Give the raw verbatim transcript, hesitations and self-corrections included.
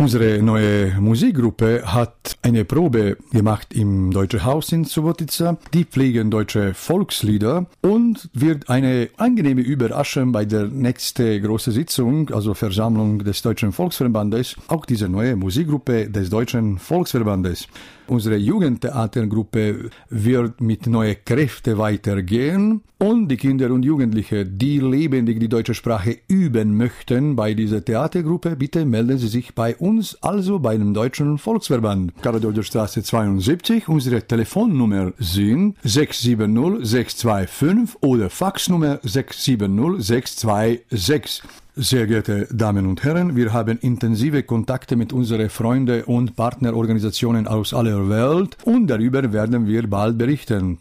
Unsere neue Musikgruppe hat eine Probe gemacht im Deutsche Haus in Subotica. Die pflegen deutsche Volkslieder und wird eine angenehme Überraschung bei der nächsten großen Sitzung, also Versammlung des Deutschen Volksverbandes, auch diese neue Musikgruppe des Deutschen Volksverbandes. Unsere Jugendtheatergruppe wird mit neuen Kräften weitergehen und die Kinder und Jugendliche, die lebendig die deutsche Sprache üben möchten bei dieser Theatergruppe, bitte melden Sie sich bei uns, also bei dem Deutschen Volksverband. Karl-Deuter-Straße zweiundsiebzig, unsere Telefonnummer sind sechs sieben null sechs zwei fünf oder Faxnummer sechs sieben null sechs zwei sechs. Sehr geehrte Damen und Herren, wir haben intensive Kontakte mit unseren Freunden und Partnerorganisationen aus aller Welt und darüber werden wir bald berichten.